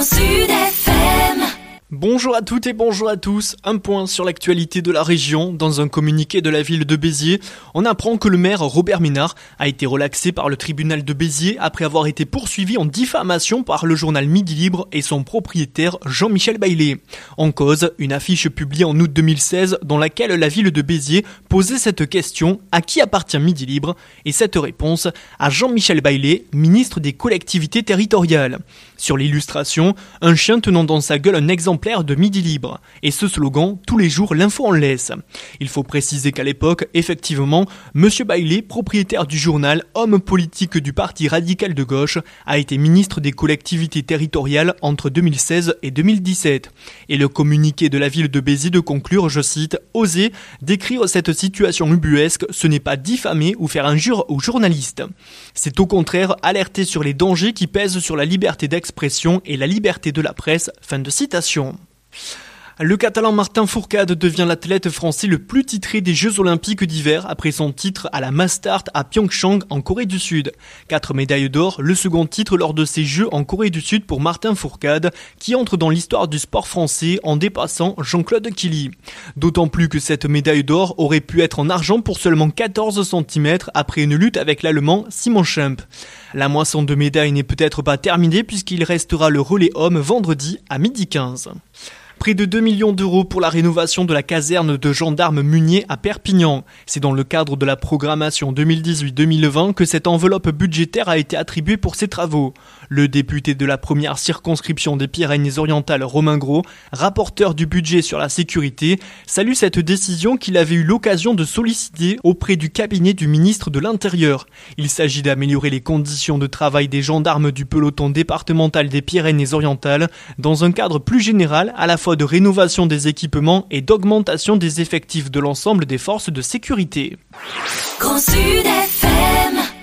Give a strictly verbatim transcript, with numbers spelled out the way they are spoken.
Grand Sud F M. Bonjour à toutes et bonjour à tous. Un point sur l'actualité de la région. Dans un communiqué de la ville de Béziers, on apprend que le maire Robert Ménard a été relaxé par le tribunal de Béziers après avoir été poursuivi en diffamation par le journal Midi Libre et son propriétaire Jean-Michel Baillet. En cause, une affiche publiée en août deux mille seize dans laquelle la ville de Béziers posait cette question: à qui appartient Midi Libre? Et cette réponse: à Jean-Michel Baillet, ministre des collectivités territoriales. Sur l'illustration, un chien tenant dans sa gueule un exemplaire de Midi Libre. Et ce slogan: tous les jours l'info en laisse. Il faut préciser qu'à l'époque, effectivement, Monsieur Baillet, propriétaire du journal, homme politique du parti radical de gauche, a été ministre des collectivités territoriales entre deux mille seize et deux mille dix-sept. Et le communiqué de la ville de Béziers de conclure, je cite: oser décrire cette situation ubuesque, ce n'est pas diffamer ou faire injure aux journalistes. C'est au contraire alerter sur les dangers qui pèsent sur la liberté d'expression et la liberté de la presse. Fin de citation. Le Catalan Martin Fourcade devient l'athlète français le plus titré des Jeux Olympiques d'hiver après son titre à la Mastart à Pyeongchang en Corée du Sud. Quatre médailles d'or, le second titre lors de ces Jeux en Corée du Sud pour Martin Fourcade, qui entre dans l'histoire du sport français en dépassant Jean-Claude Killy. D'autant plus que cette médaille d'or aurait pu être en argent pour seulement quatorze centimètres après une lutte avec l'Allemand Simon Schemp. La moisson de médailles n'est peut-être pas terminée puisqu'il restera le relais homme vendredi à midi quinze. Près de deux millions d'euros pour la rénovation de la caserne de gendarmes Munier à Perpignan. C'est dans le cadre de la programmation deux mille dix-huit deux mille vingt que cette enveloppe budgétaire a été attribuée pour ces travaux. Le député de la première circonscription des Pyrénées-Orientales, Romain Gros, rapporteur du budget sur la sécurité, salue cette décision qu'il avait eu l'occasion de solliciter auprès du cabinet du ministre de l'Intérieur. Il s'agit d'améliorer les conditions de travail des gendarmes du peloton départemental des Pyrénées-Orientales dans un cadre plus général à la fois de rénovation des équipements et d'augmentation des effectifs de l'ensemble des forces de sécurité. Grand Sud F M.